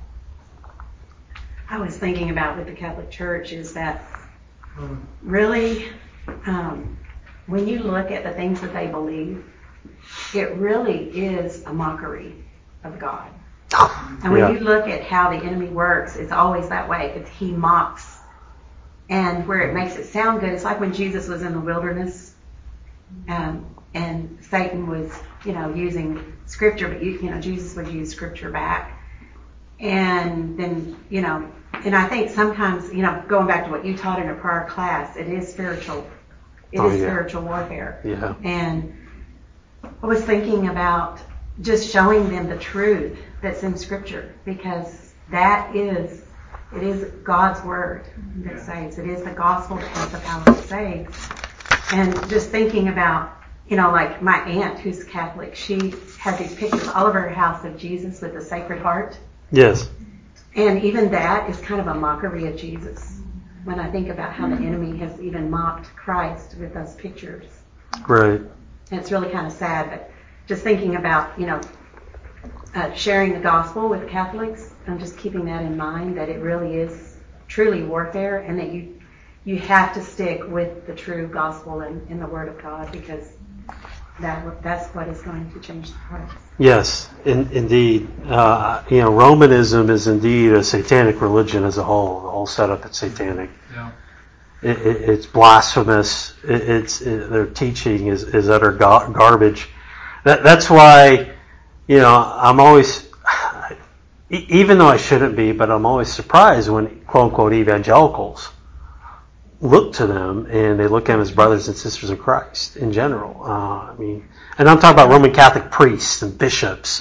I was thinking about with the Catholic Church is that really, when you look at the things that they believe, it really is a mockery of God. And when you look at how the enemy works, it's always that way. He mocks. And where it makes it sound good, it's like when Jesus was in the wilderness, and Satan was, using scripture, but Jesus would use scripture back. And then, and I think sometimes, going back to what you taught in a prior class, it is spiritual. It is spiritual warfare. Yeah. And I was thinking about just showing them the truth that's in scripture, because it is God's word that saves. It is the gospel that has the power to save. And just thinking about, like my aunt who's Catholic, she has these pictures all over her house of Jesus with the Sacred Heart. Yes. And even that is kind of a mockery of Jesus. When I think about how the enemy has even mocked Christ with those pictures. Right. And it's really kind of sad, but just thinking about, sharing the gospel with Catholics, and just keeping that in mind, that it really is truly warfare, and that you have to stick with the true gospel and the word of God, because that's what is going to change the hearts. Yes, indeed. Romanism is indeed a satanic religion as a whole. The whole setup is satanic. Yeah. It's blasphemous. Their teaching is utter garbage. That's why, I'm always, even though I shouldn't be, but I'm always surprised when quote-unquote evangelicals look to them and they look at them as brothers and sisters in Christ in general. And I'm talking about Roman Catholic priests and bishops,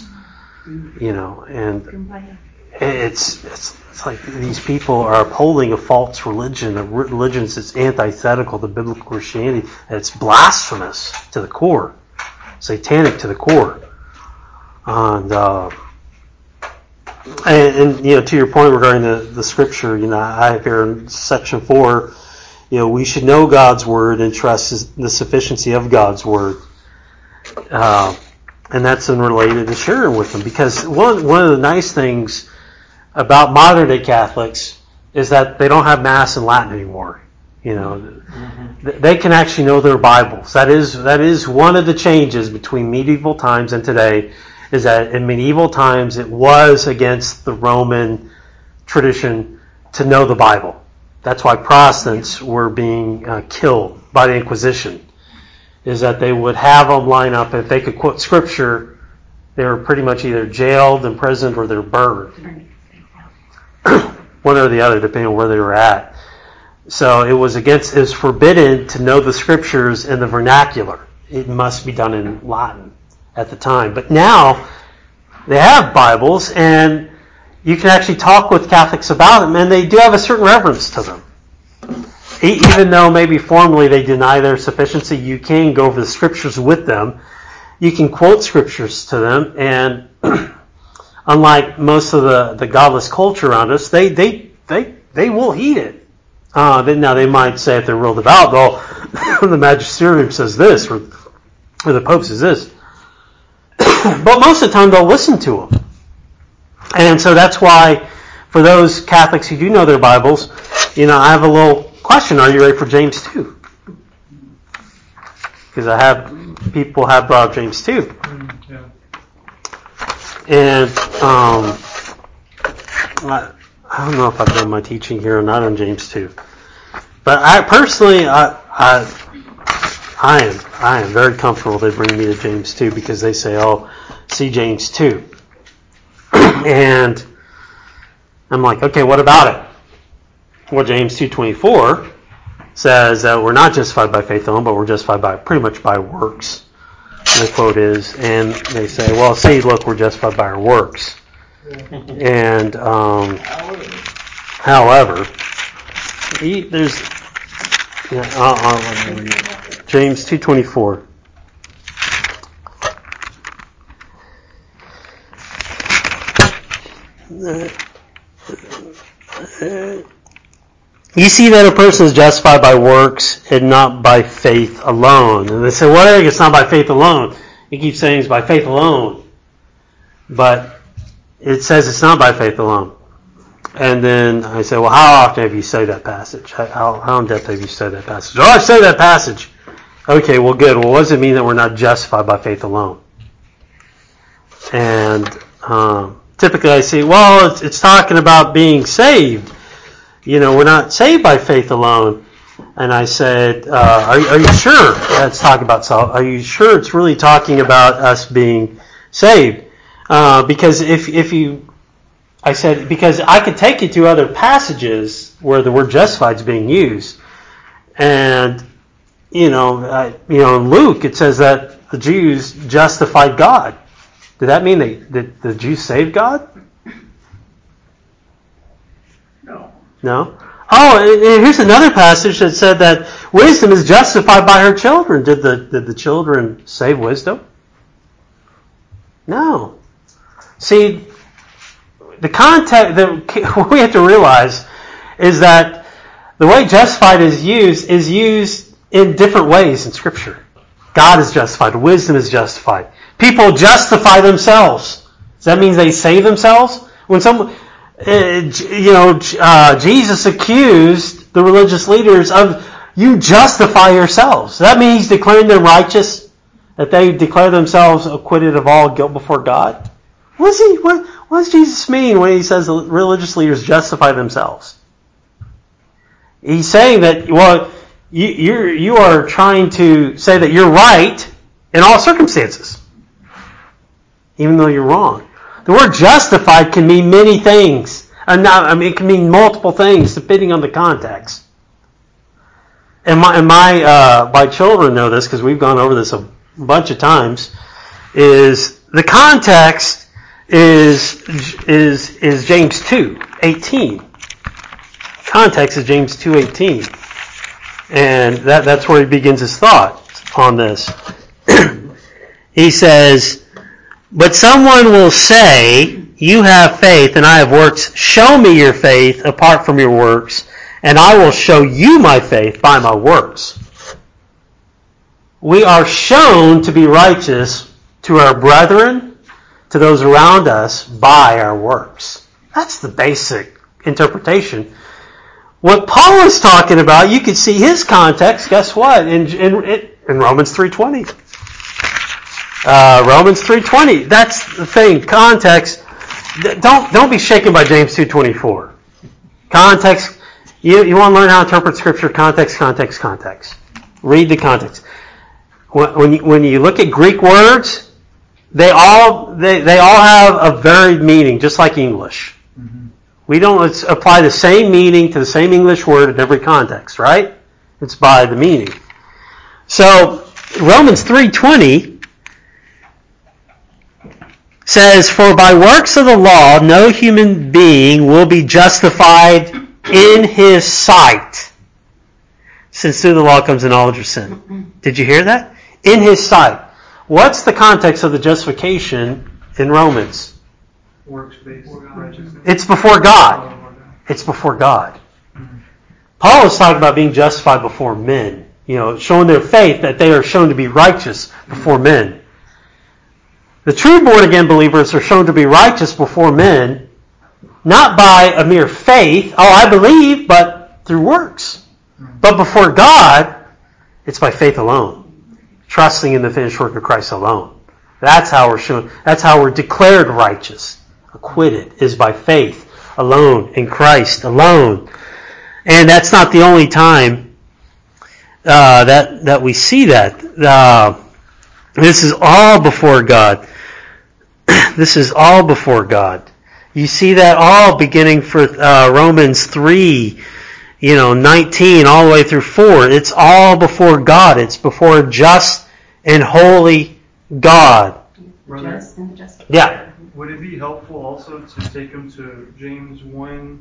and it's like these people are upholding a false religion, a religion that's antithetical to biblical Christianity, and it's blasphemous to the core, satanic to the core. And to your point regarding the scripture, I have here in section 4, we should know God's word and trust the sufficiency of God's word. And that's related to sharing with them, because one of the nice things about modern day Catholics is that they don't have Mass in Latin anymore. They can actually know their Bibles. That is one of the changes between medieval times and today, is that in medieval times it was against the Roman tradition to know the Bible. That's why Protestants were being killed by the Inquisition, is that they would have them line up, and if they could quote Scripture, they were pretty much either jailed, imprisoned, or they were burned. One or the other, depending on where they were at. So it was forbidden to know the Scriptures in the vernacular. It must be done in Latin at the time. But now they have Bibles, and you can actually talk with Catholics about them, and they do have a certain reverence to them. Even though maybe formally they deny their sufficiency, you can go over the Scriptures with them you can quote scriptures to them, and unlike most of the godless culture around us, they will heed it. Now they might say, if they're real devout, the magisterium says this, or the Pope says this. But most of the time, they'll listen to them. And so that's why, for those Catholics who do know their Bibles, I have a little question. Are you ready for James 2? Because people have brought up James 2. Yeah. And I don't know if I've done my teaching here or not on James 2. But I am very comfortable they bring me to James 2, because they say, oh, see James 2. And I'm like, okay, what about it? Well, James 2:24 says that we're not justified by faith alone, but we're justified pretty much by works. And the quote is, and they say, well, see, look, we're justified by our works. And however, there's James 2:24. You see that a person is justified by works and not by faith alone. And they say, well, it's not by faith alone. He keeps saying it's by faith alone. But it says it's not by faith alone. And then I say, well, how often have you studied that passage? How in depth have you studied that passage? Oh, I studied that passage. Okay, well, good. Well, what does it mean that we're not justified by faith alone? And typically I say, well, it's talking about being saved. We're not saved by faith alone. And I said, are you sure that's talking about salvation? Are you sure it's really talking about us being saved? Because because I could take you to other passages where the word justified is being used. And, in Luke it says that the Jews justified God. Did that mean that the Jews saved God? No? Oh, and here's another passage that said that wisdom is justified by her children. Did the children save wisdom? No. See, the context, what we have to realize is that the way justified is used in different ways in Scripture. God is justified. Wisdom is justified. People justify themselves. Does that mean they save themselves? When Jesus accused the religious leaders of, you justify yourselves. Does that mean he's declaring them righteous? That they declare themselves acquitted of all guilt before God? What does Jesus mean when he says the religious leaders justify themselves? He's saying that, well, you are trying to say that you're right in all circumstances, even though you're wrong. The word justified can mean many things. It can mean multiple things depending on the context. And my children know this because we've gone over this a bunch of times. Is the context is James 2:18. Context is James 2:18, and that's where he begins his thought on this. He says, but someone will say, you have faith and I have works. Show me your faith apart from your works, and I will show you my faith by my works. We are shown to be righteous to our brethren, to those around us, by our works. That's the basic interpretation. What Paul is talking about, you can see his context, guess what? In Romans 3:20. Romans 3:20. That's the thing. Context. Don't be shaken by James 2:24. Context. You want to learn how to interpret Scripture? Context. Read the context. When you look at Greek words, they all have a varied meaning, just like English. Mm-hmm. We don't apply the same meaning to the same English word in every context, right? It's by the meaning. So Romans 3:20 says, for by works of the law no human being will be justified in his sight, since through the law comes the knowledge of sin. Did you hear that? In his sight. What's the context of the justification in Romans? Works-based righteousness. It's before God. It's before God. Paul is talking about being justified before men. Showing their faith that they are shown to be righteous before men. The true born-again believers are shown to be righteous before men, not by a mere faith, I believe, but through works. But before God, it's by faith alone, trusting in the finished work of Christ alone. That's how we're shown. That's how we're declared righteous, acquitted, is by faith alone, in Christ alone. And that's not the only time that we see that. This is all before God. This is all before God. You see that all beginning for Romans 3, 19 all the way through 4. It's all before God. It's before a just and holy God. Just and just. Yeah. Would it be helpful also to take him to James 1:10?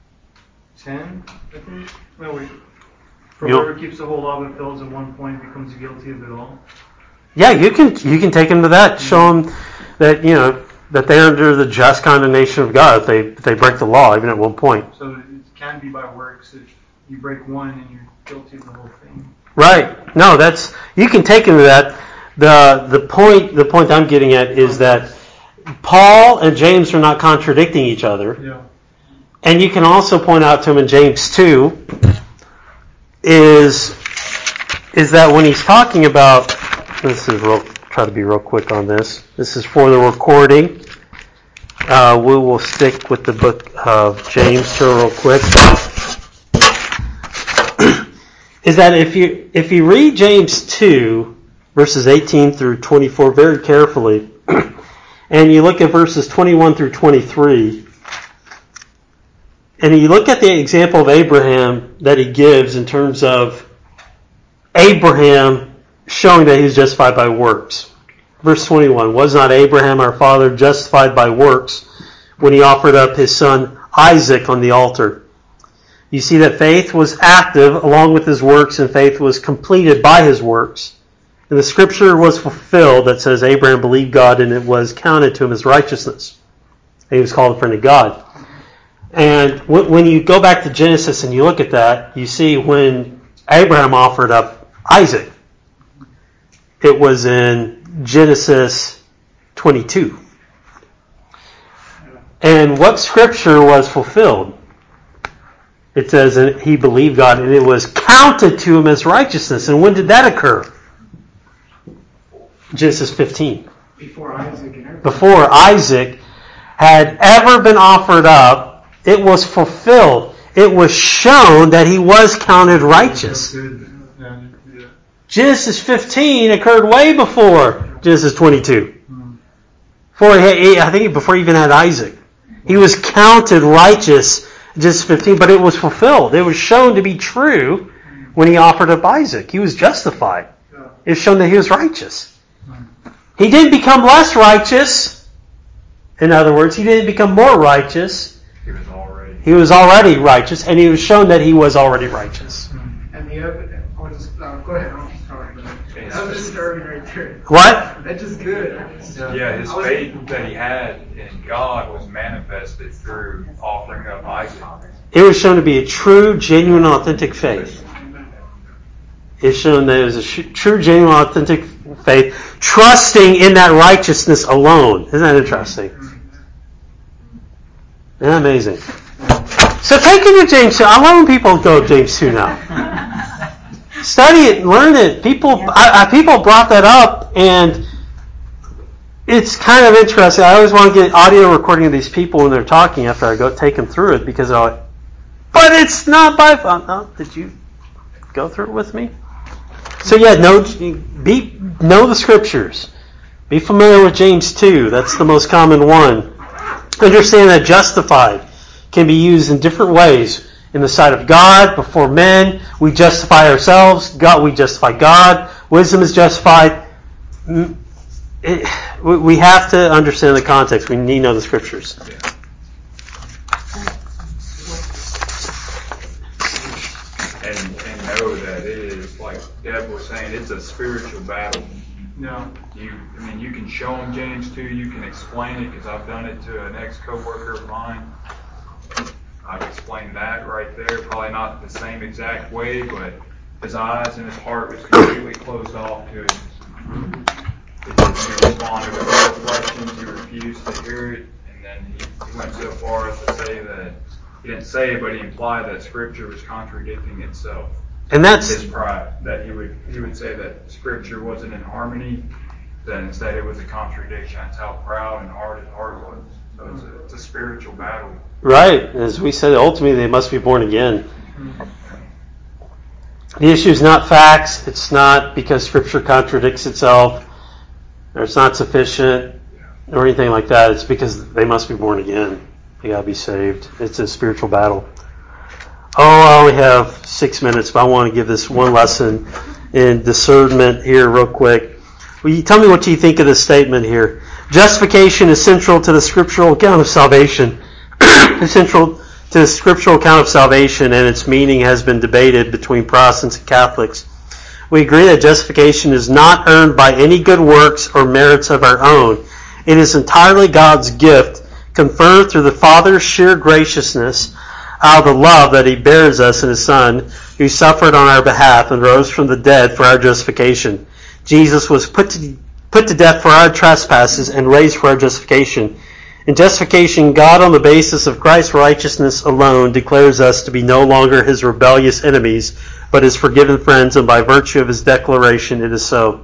I think. No, wait. For whoever keeps the whole law but fails at one point becomes guilty of it all. Yeah, you can take them to that. Show them that that they're under the just condemnation of God if they break the law even at one point. So it can be by works if you break one and you're guilty of the whole thing. Right. No, you can take them to that. The point I'm getting at is that Paul and James are not contradicting each other. Yeah. And you can also point out to him in James 2 is that when he's talking about, try to be real quick on this. This is for the recording. We will stick with the book of James here real quick. Is that if you read James 2 verses 18 through 24 very carefully, and you look at verses 21 through 23, and you look at the example of Abraham that he gives in terms of Abraham showing that he was justified by works. Verse 21, was not Abraham our father justified by works when he offered up his son Isaac on the altar? You see that faith was active along with his works, and faith was completed by his works. And the scripture was fulfilled that says Abraham believed God and it was counted to him as righteousness. And he was called a friend of God. And when you go back to Genesis and you look at that, you see when Abraham offered up Isaac, it was in Genesis 22. And what scripture was fulfilled? It says that he believed God and it was counted to him as righteousness. And when did that occur? Genesis 15. Before Isaac and everything. Before Isaac had ever been offered up, it was fulfilled. It was shown that he was counted righteous. Genesis 15 occurred way before Genesis 22. Before he even had Isaac. He was counted righteous, Genesis 15, but it was fulfilled. It was shown to be true when he offered up Isaac. He was justified. It was shown that he was righteous. He didn't become less righteous. In other words, he didn't become more righteous. He was already righteous, and he was shown that he was already righteous. And the evidence, go ahead, I'm sorry. That was disturbing right there. What? That's just good. Yeah, his faith that he had in God was manifested through offering up Isaac. It was shown to be a true, genuine, authentic faith. It's shown that it was a true, genuine, authentic faith, trusting in that righteousness alone. Isn't that interesting? Isn't that amazing? So take it to James 2. I love when people go to James 2 now. Study it, learn it. People brought that up, and it's kind of interesting. I always want to get audio recording of these people when they're talking after I go take them through it, because they're like, but it's not by... No, did you go through it with me? So yeah, know the scriptures. Be familiar with James 2. That's the most common one. Understand that justified can be used in different ways. In the sight of God, before men, we justify ourselves. We justify God. Wisdom is justified. We have to understand the context. We need to know the scriptures. And know that it is, like Deb was saying, it's a spiritual battle. No. You can show them James 2. You can explain it, because I've done it to an ex-coworker of mine. I've explained that right there. Probably not the same exact way, but his eyes and his heart was completely closed off to it. He responded with no questions. He refused to hear it, and then he went so far as to say that, he didn't say it, but he implied that Scripture was contradicting itself. And that's his pride, that he would say that Scripture wasn't in harmony, that instead it was a contradiction. That's how proud and hard his heart was. So it's a spiritual battle. right. As we said, ultimately they must be born again. The issue is not facts. It's not because Scripture contradicts itself, or it's not sufficient, or anything like that. It's because they must be born again. They got to be saved. It's a spiritual battle. Oh, I only have 6 minutes, but I want to give this one lesson in discernment here real quick. Will you tell me what you think of this statement here? Justification is central to the scriptural account of salvation. It's central to the scriptural account of salvation, and its meaning has been debated between Protestants and Catholics. We agree that justification is not earned by any good works or merits of our own. It is entirely God's gift, conferred through the Father's sheer graciousness out of the love that He bears us in His Son, who suffered on our behalf and rose from the dead for our justification. Jesus was put to death for our trespasses and raised for our justification. In justification, God, on the basis of Christ's righteousness alone, declares us to be no longer His rebellious enemies, but His forgiven friends, and by virtue of His declaration, it is so.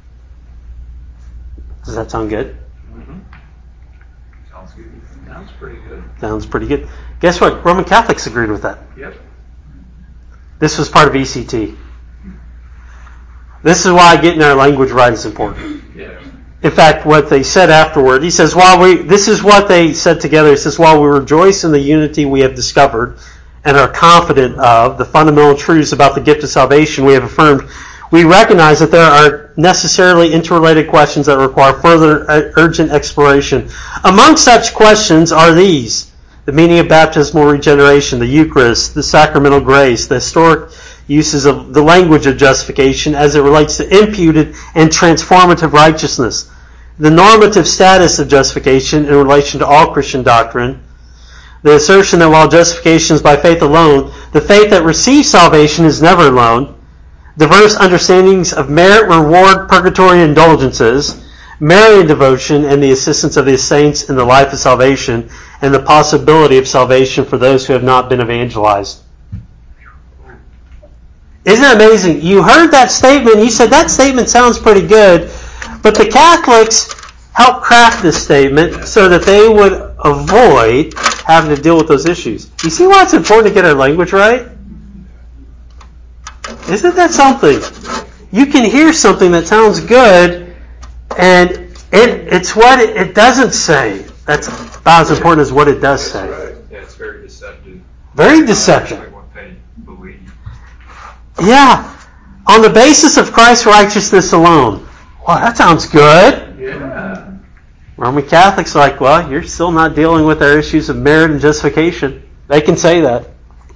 Does that sound good? Mm-hmm. Sounds good. Sounds pretty good. Sounds pretty good. Guess what? Roman Catholics agreed with that. Yep. This was part of ECT. This is why getting our language right is important. Yes. In fact, what they said afterward, he says, this is what they said together. He says, while we rejoice in the unity we have discovered and are confident of the fundamental truths about the gift of salvation we have affirmed, we recognize that there are necessarily interrelated questions that require further urgent exploration. Among such questions are these: the meaning of baptismal regeneration, the Eucharist, the sacramental grace, the historic uses of the language of justification as it relates to imputed and transformative righteousness, the normative status of justification in relation to all Christian doctrine, the assertion that while justification is by faith alone, the faith that receives salvation is never alone, diverse understandings of merit, reward, purgatory, indulgences, Marian devotion, and the assistance of the saints in the life of salvation, and the possibility of salvation for those who have not been evangelized. Isn't it amazing? You heard that statement, you said, that statement sounds pretty good, but the Catholics helped craft this statement so that they would avoid having to deal with those issues. You see why it's important to get our language right? Isn't that something? You can hear something that sounds good, and it's what it doesn't say. That's about as important as what it does say. Yeah, it's very deceptive. Very deceptive. Like what they believe. Yeah. On the basis of Christ's righteousness alone. Well, that sounds good. Yeah. Roman Catholics are like, well, you're still not dealing with our issues of merit and justification. They can say that.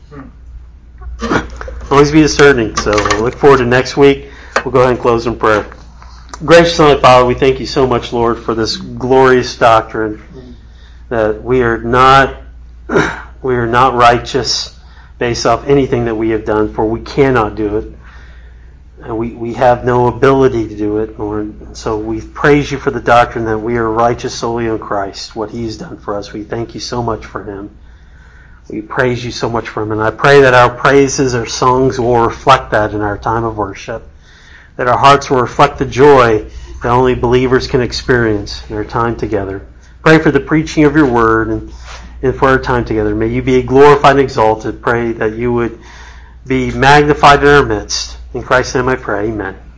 Always be discerning. So we'll look forward to next week. We'll go ahead and close in prayer. Gracious Heavenly Father, we thank you so much, Lord, for this glorious doctrine that we are not righteous based off anything that we have done, for we cannot do it. And we have no ability to do it, Lord. So we praise you for the doctrine that we are righteous solely in Christ, what He has done for us. We thank you so much for Him. We praise you so much for Him. And I pray that our praises, our songs will reflect that in our time of worship. That our hearts will reflect the joy that only believers can experience in our time together. Pray for the preaching of your word and for our time together. May you be glorified and exalted. Pray that you would be magnified in our midst. In Christ's name I pray. Amen.